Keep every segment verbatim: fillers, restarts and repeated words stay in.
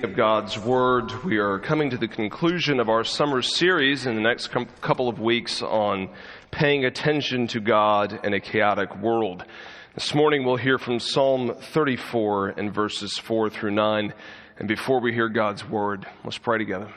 Of God's Word. We are coming to the conclusion of our summer series in the next com- couple of weeks on paying attention to God in a chaotic world. This morning we'll hear from Psalm thirty-four and verses four through nine. And before we hear God's Word, let's pray together.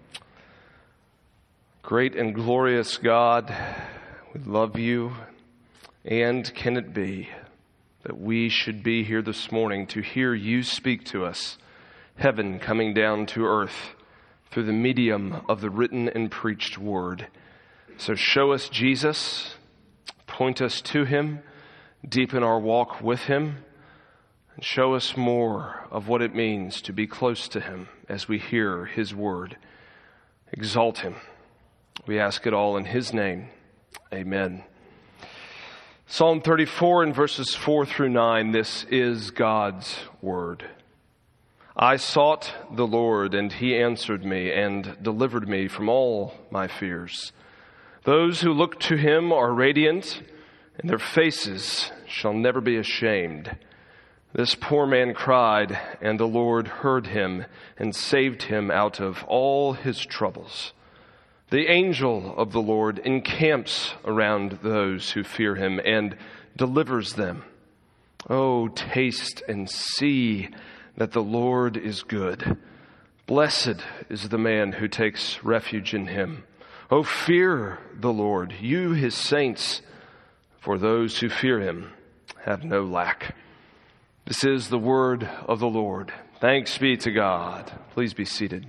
Great and glorious God, we love you, and can it be that we should be here this morning to hear you speak to us, heaven coming down to earth through the medium of the written and preached word. So show us Jesus, point us to him, deepen our walk with him, and show us more of what it means to be close to him as we hear his word. Exalt him. We ask it all in his name. Amen. Psalm thirty-four and verses four through nine, this is God's word. I sought the Lord, and he answered me and delivered me from all my fears. Those who look to him are radiant, and their faces shall never be ashamed. This poor man cried, and the Lord heard him and saved him out of all his troubles. The angel of the Lord encamps around those who fear him and delivers them. Oh, taste and see that the Lord is good. Blessed is the man who takes refuge in him. Oh, fear the Lord, you his saints, for those who fear him have no lack. This is the word of the Lord. Thanks be to God. Please be seated.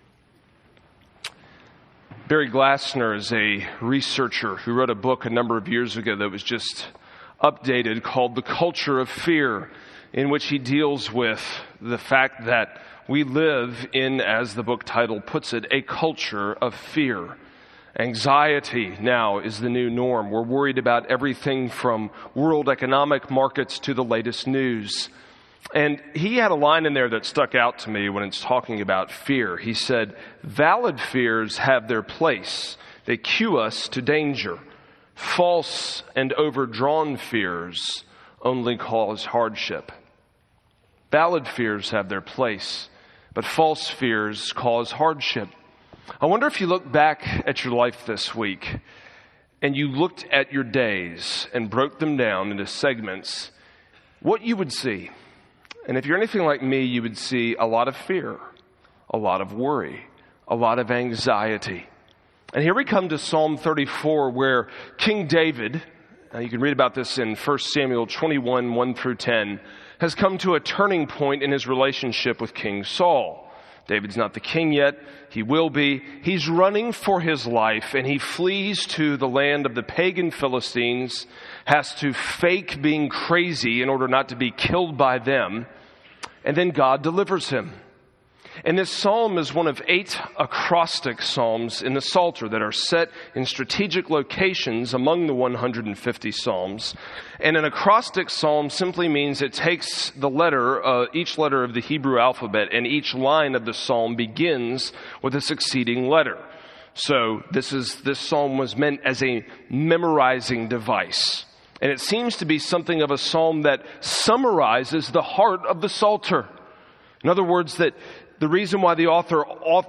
Barry Glassner is a researcher who wrote a book a number of years ago that was just updated called The Culture of Fear, in which he deals with the fact that we live in, as the book title puts it, a culture of fear. Anxiety now is the new norm. We're worried about everything from world economic markets to the latest news. And he had a line in there that stuck out to me when it's talking about fear. He said, valid fears have their place. They cue us to danger. False and overdrawn fears only cause hardship. Valid fears have their place, but false fears cause hardship. I wonder if you look back at your life this week and you looked at your days and broke them down into segments, what you would see. And if you're anything like me, you would see a lot of fear, a lot of worry, a lot of anxiety. And here we come to Psalm thirty-four, where King David, uh, you can read about this in First Samuel twenty-one, one through ten, has come to a turning point in his relationship with King Saul. David's not the king yet. He will be. He's running for his life, and he flees to the land of the pagan Philistines, has to fake being crazy in order not to be killed by them, and then God delivers him. And this psalm is one of eight acrostic psalms in the Psalter that are set in strategic locations among the one hundred fifty psalms. And an acrostic psalm simply means it takes the letter, uh, each letter of the Hebrew alphabet, and each line of the psalm begins with a succeeding letter. So this is this psalm was meant as a memorizing device. And it seems to be something of a psalm that summarizes the heart of the Psalter. In other words, that the reason why the author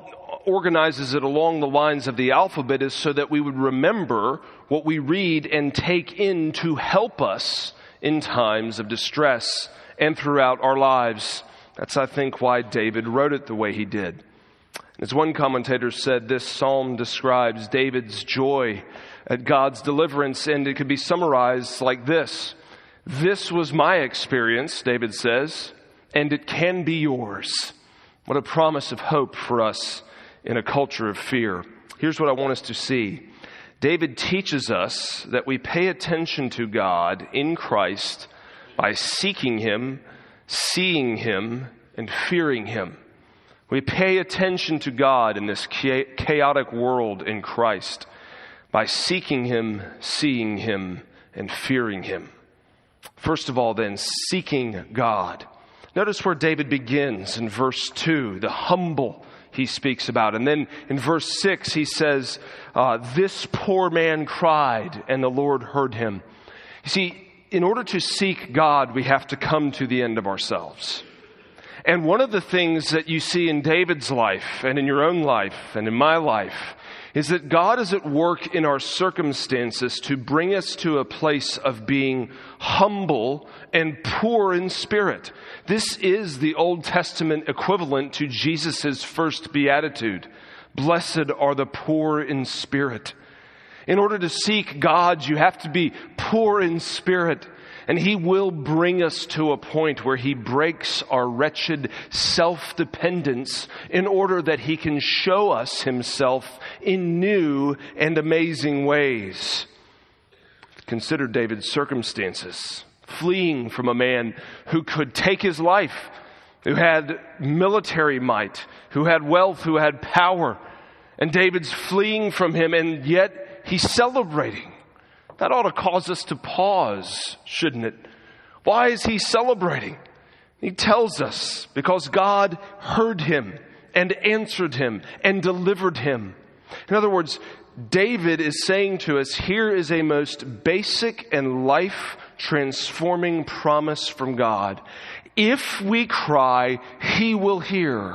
organizes it along the lines of the alphabet is so that we would remember what we read and take in to help us in times of distress and throughout our lives. That's, I think, why David wrote it the way he did. As one commentator said, this psalm describes David's joy at God's deliverance, and it could be summarized like this. This was my experience, David says, and it can be yours. What a promise of hope for us in a culture of fear. Here's what I want us to see. David teaches us that we pay attention to God in Christ by seeking him, seeing him, and fearing him. We pay attention to God in this chaotic world in Christ by seeking him, seeing him, and fearing him. First of all, then, seeking God. Notice where David begins in verse two, the humble he speaks about. And then in verse six, he says, uh, this poor man cried, and the Lord heard him. You see, in order to seek God, we have to come to the end of ourselves. And one of the things that you see in David's life and in your own life and in my life is that God is at work in our circumstances to bring us to a place of being humble and poor in spirit. This is the Old Testament equivalent to Jesus' first beatitude. Blessed are the poor in spirit. In order to seek God, you have to be poor in spirit. And He will bring us to a point where He breaks our wretched self-dependence in order that He can show us Himself in new and amazing ways. Consider David's circumstances. Fleeing from a man who could take his life, who had military might, who had wealth, who had power. And David's fleeing from him, and yet he's celebrating. That ought to cause us to pause, shouldn't it? Why is he celebrating? He tells us, because God heard him and answered him and delivered him. In other words, David is saying to us, here is a most basic and life-transforming promise from God. If we cry, He will hear.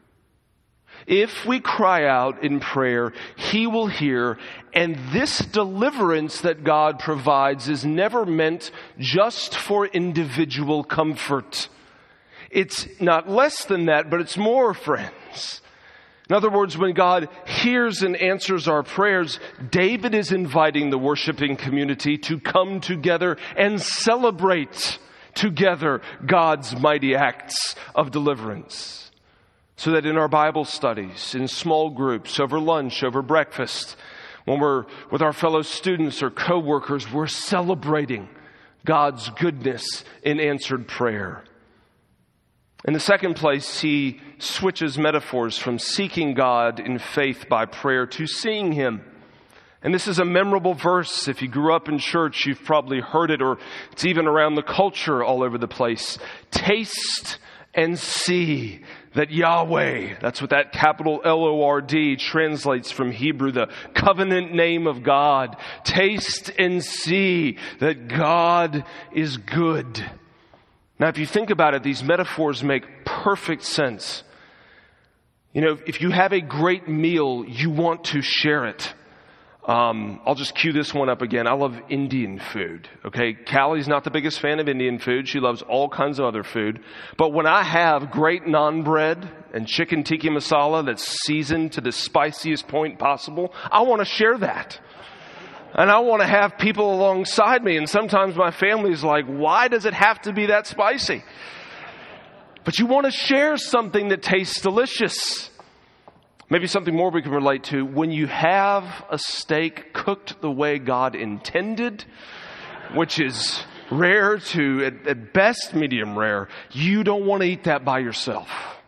If we cry out in prayer, He will hear. And this deliverance that God provides is never meant just for individual comfort. It's not less than that, but it's more, friends. In other words, when God hears and answers our prayers, David is inviting the worshiping community to come together and celebrate together God's mighty acts of deliverance. So that in our Bible studies, in small groups, over lunch, over breakfast, when we're with our fellow students or co-workers, we're celebrating God's goodness in answered prayer. In the second place, he switches metaphors from seeking God in faith by prayer to seeing Him. And this is a memorable verse. If you grew up in church, you've probably heard it, or it's even around the culture all over the place. Taste and see that Yahweh, that's what that capital L O R D translates from Hebrew, the covenant name of God. Taste and see that God is good. Now, if you think about it, these metaphors make perfect sense. You know, if you have a great meal, you want to share it. Um, I'll just cue this one up again. I love Indian food. Okay, Callie's not the biggest fan of Indian food. She loves all kinds of other food. But when I have great naan bread and chicken tikka masala that's seasoned to the spiciest point possible, I want to share that. And I want to have people alongside me. And sometimes my family's like, why does it have to be that spicy? But you want to share something that tastes delicious. Maybe something more we can relate to. When you have a steak cooked the way God intended, which is rare to, at, at best, medium rare, you don't want to eat that by yourself.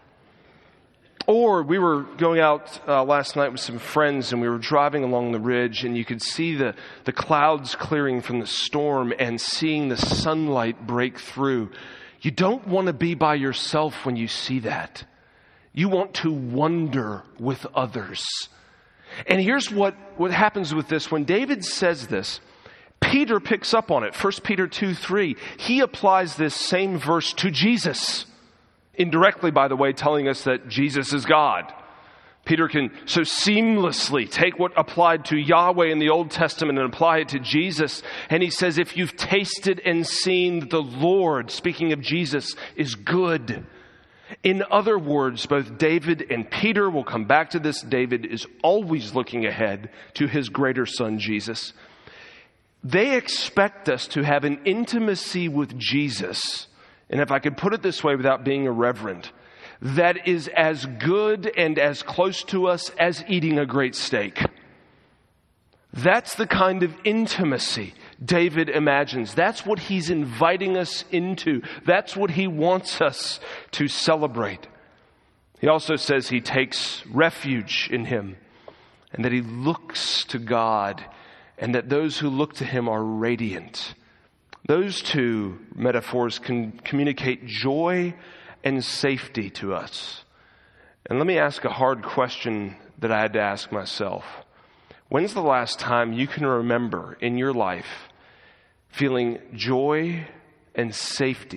Or we were going out uh, last night with some friends, and we were driving along the ridge, and you could see the, the clouds clearing from the storm and seeing the sunlight break through. You don't want to be by yourself when you see that. You want to wonder with others. And here's what, what happens with this. When David says this, Peter picks up on it. First Peter two three. He applies this same verse to Jesus. Indirectly, by the way, telling us that Jesus is God. Peter can so seamlessly take what applied to Yahweh in the Old Testament and apply it to Jesus. And he says, if you've tasted and seen that the Lord, speaking of Jesus, is good. In other words, both David and Peter, will come back to this, David is always looking ahead to his greater son, Jesus. They expect us to have an intimacy with Jesus, and if I could put it this way without being irreverent, that is as good and as close to us as eating a great steak. That's the kind of intimacy David imagines. That's what he's inviting us into. That's what he wants us to celebrate. He also says he takes refuge in Him, and that he looks to God, and that those who look to Him are radiant. Those two metaphors can communicate joy and safety to us. And let me ask a hard question that I had to ask myself. When's the last time you can remember in your life feeling joy and safety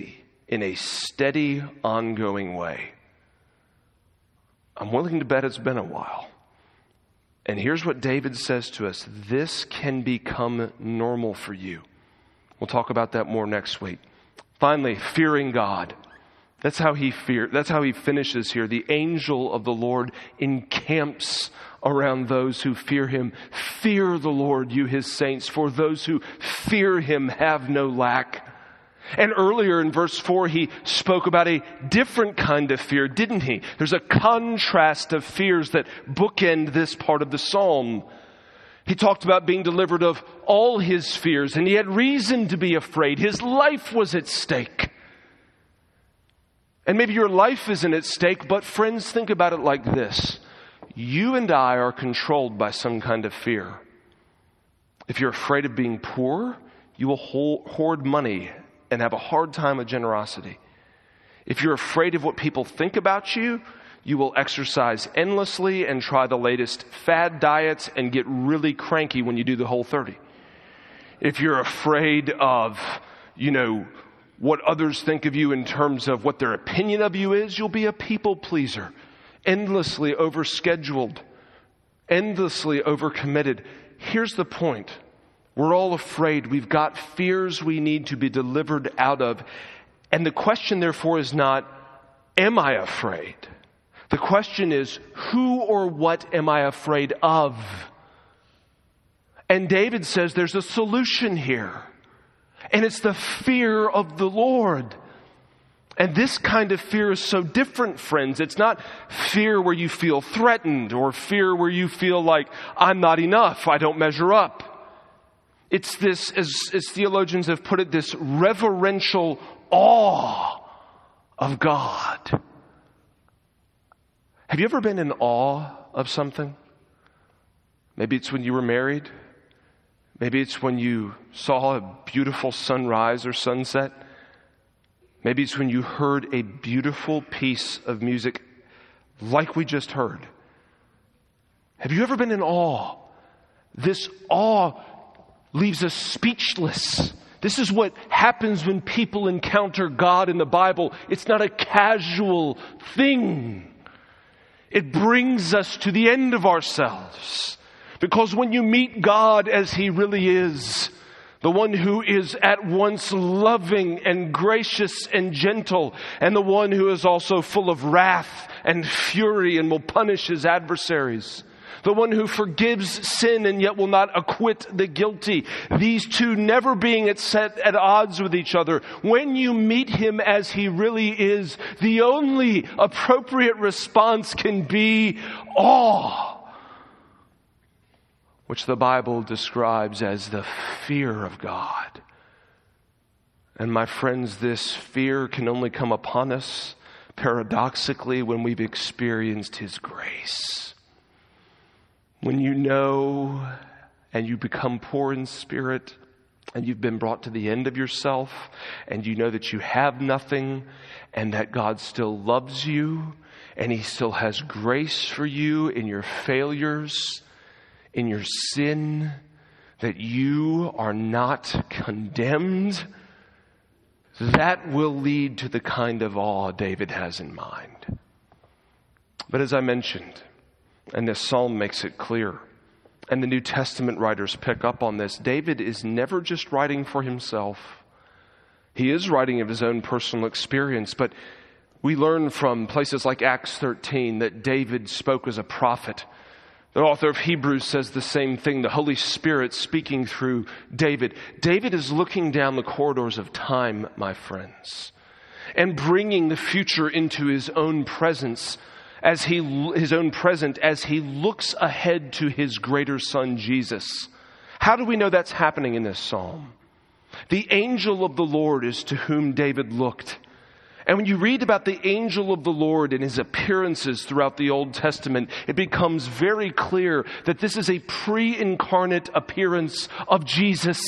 in a steady, ongoing way. I'm willing to bet it's been a while. And here's what David says to us. This can become normal for you. We'll talk about that more next week. Finally, fearing God. That's how he fear. That's how he finishes here. The angel of the Lord encamps around those who fear him. Fear the Lord, you his saints, for those who fear him have no lack. And earlier in verse four, he spoke about a different kind of fear, didn't he? There's a contrast of fears that bookend this part of the psalm. He talked about being delivered of all his fears, and he had reason to be afraid. His life was at stake. And maybe your life isn't at stake, but friends, think about it like this. You and I are controlled by some kind of fear. If you're afraid of being poor, you will hoard money and have a hard time with generosity. If you're afraid of what people think about you, you will exercise endlessly and try the latest fad diets and get really cranky when you do the Whole thirty. If you're afraid of, you know, what others think of you in terms of what their opinion of you is, you'll be a people pleaser, endlessly overscheduled, endlessly overcommitted. Here's the point. We're all afraid. We've got fears we need to be delivered out of. And the question, therefore, is not, am I afraid? The question is, who or what am I afraid of? And David says there's a solution here. And it's the fear of the Lord. And this kind of fear is so different, friends. It's not fear where you feel threatened or fear where you feel like, I'm not enough, I don't measure up. It's this, as, as theologians have put it, this reverential awe of God. Have you ever been in awe of something? Maybe it's when you were married. Maybe it's when you saw a beautiful sunrise or sunset. Maybe it's when you heard a beautiful piece of music like we just heard. Have you ever been in awe? This awe leaves us speechless. This is what happens when people encounter God in the Bible. It's not a casual thing. It brings us to the end of ourselves. Because when you meet God as He really is, the one who is at once loving and gracious and gentle, and the one who is also full of wrath and fury and will punish his adversaries, the one who forgives sin and yet will not acquit the guilty, these two never being at set at odds with each other. When you meet Him as He really is, the only appropriate response can be awe, which the Bible describes as the fear of God. And my friends, this fear can only come upon us, paradoxically, when we've experienced His grace. When you know and you become poor in spirit and you've been brought to the end of yourself and you know that you have nothing and that God still loves you and He still has grace for you in your failures, in your sin, that you are not condemned, that will lead to the kind of awe David has in mind. But as I mentioned, and this psalm makes it clear, and the New Testament writers pick up on this, David is never just writing for himself. He is writing of his own personal experience, but we learn from places like Acts thirteen that David spoke as a prophet. The author of Hebrews says the same thing, the Holy Spirit speaking through David. David is looking down the corridors of time, my friends, and bringing the future into his own presence, as he, his own present, as he looks ahead to his greater son, Jesus. How do we know that's happening in this psalm? The angel of the Lord is to whom David looked. And when you read about the angel of the Lord and his appearances throughout the Old Testament, it becomes very clear that this is a pre-incarnate appearance of Jesus.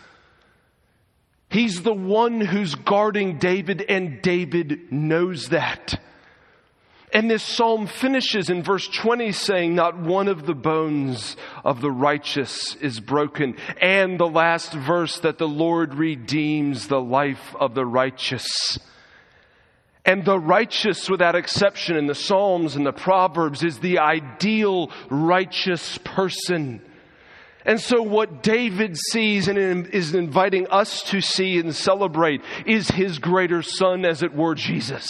He's the one who's guarding David, and David knows that. And this psalm finishes in verse twenty saying, not one of the bones of the righteous is broken. And the last verse, that the Lord redeems the life of the righteous. And the righteous, without exception, in the Psalms and the Proverbs, is the ideal righteous person. And so what David sees and is inviting us to see and celebrate is his greater son, as it were, Jesus.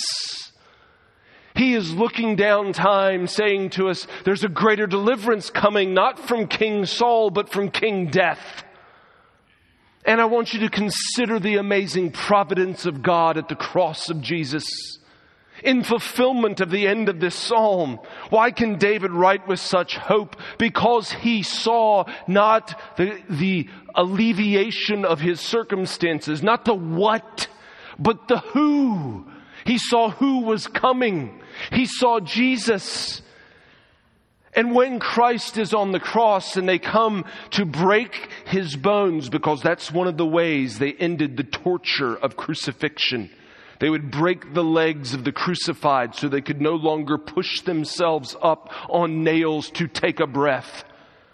He is looking down time, saying to us, there's a greater deliverance coming, not from King Saul, but from King Death. And I want you to consider the amazing providence of God at the cross of Jesus, in fulfillment of the end of this psalm. Why can David write with such hope? Because he saw not the, the alleviation of his circumstances, not the what, but the who. He saw who was coming. He saw Jesus. And when Christ is on the cross and they come to break his bones, because that's one of the ways they ended the torture of crucifixion. They would break the legs of the crucified so they could no longer push themselves up on nails to take a breath.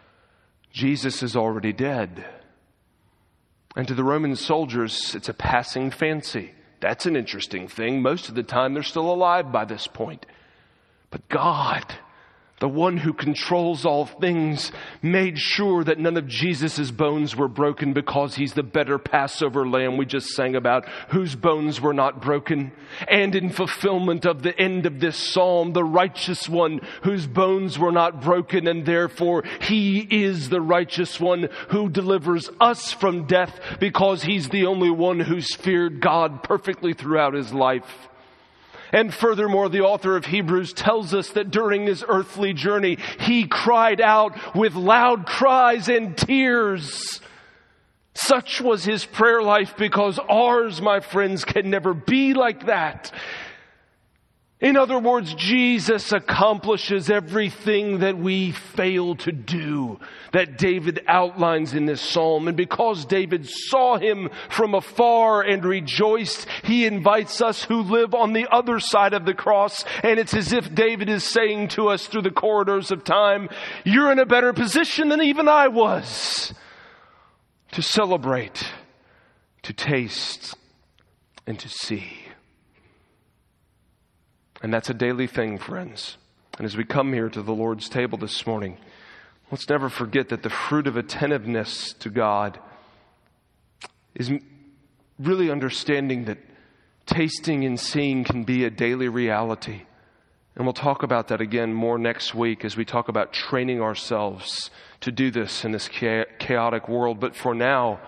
Jesus is already dead. And to the Roman soldiers, it's a passing fancy. That's an interesting thing. Most of the time, they're still alive by this point. But God, the one who controls all things, made sure that none of Jesus' bones were broken, because he's the better Passover lamb we just sang about, whose bones were not broken. And in fulfillment of the end of this psalm, the righteous one whose bones were not broken, and therefore he is the righteous one who delivers us from death, because he's the only one who's feared God perfectly throughout his life. And furthermore, the author of Hebrews tells us that during his earthly journey, he cried out with loud cries and tears. Such was his prayer life, because ours, my friends, can never be like that. In other words, Jesus accomplishes everything that we fail to do, that David outlines in this psalm. And because David saw him from afar and rejoiced, he invites us who live on the other side of the cross. And it's as if David is saying to us through the corridors of time, you're in a better position than even I was to celebrate, to taste, and to see. And that's a daily thing, friends. And as we come here to the Lord's table this morning, let's never forget that the fruit of attentiveness to God is really understanding that tasting and seeing can be a daily reality. And we'll talk about that again more next week as we talk about training ourselves to do this in this chaotic world. But for now,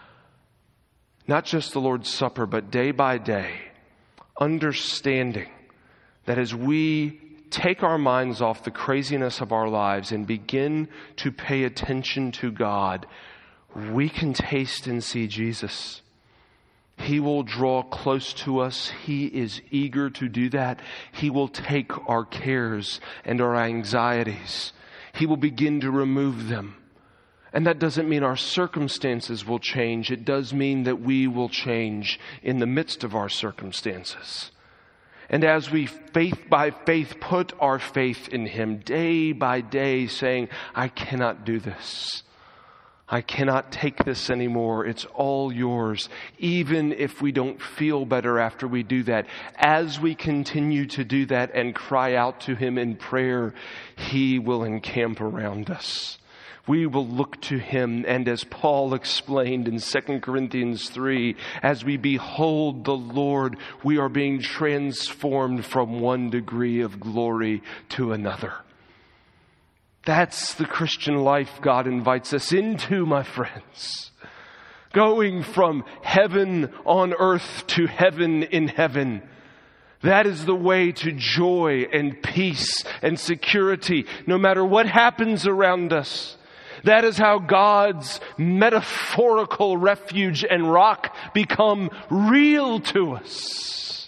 not just the Lord's Supper, but day by day, understanding that as we take our minds off the craziness of our lives and begin to pay attention to God, we can taste and see Jesus. He will draw close to us. He is eager to do that. He will take our cares and our anxieties. He will begin to remove them. And that doesn't mean our circumstances will change. It does mean that we will change in the midst of our circumstances. And as we faith by faith put our faith in Him day by day, saying, I cannot do this. I cannot take this anymore. It's all yours. Even if we don't feel better after we do that, as we continue to do that and cry out to Him in prayer, He will encamp around us. We will look to Him, and as Paul explained in Second Corinthians three, as we behold the Lord, we are being transformed from one degree of glory to another. That's the Christian life God invites us into, my friends. Going from heaven on earth to heaven in heaven. That is the way to joy and peace and security, no matter what happens around us. That is how God's metaphorical refuge and rock become real to us.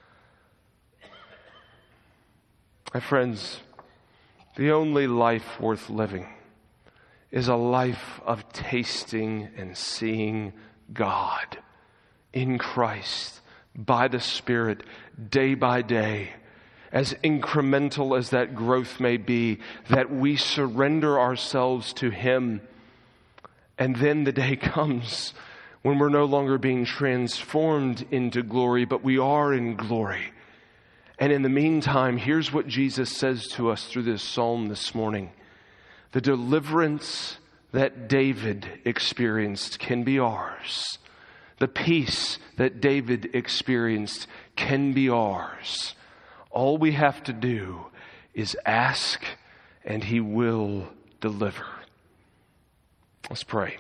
My friends, the only life worth living is a life of tasting and seeing God in Christ by the Spirit day by day. As incremental as that growth may be, that we surrender ourselves to Him. And then the day comes when we're no longer being transformed into glory, but we are in glory. And in the meantime, here's what Jesus says to us through this psalm this morning. The deliverance that David experienced can be ours. The peace that David experienced can be ours. All we have to do is ask, and He will deliver. Let's pray.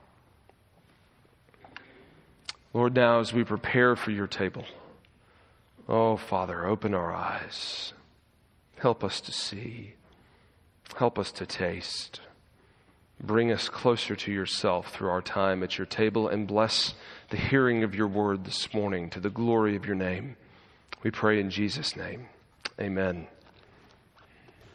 Lord, now as we prepare for your table, oh, Father, open our eyes. Help us to see. Help us to taste. Bring us closer to yourself through our time at your table, and bless the hearing of your word this morning to the glory of your name. We pray in Jesus' name. Amen.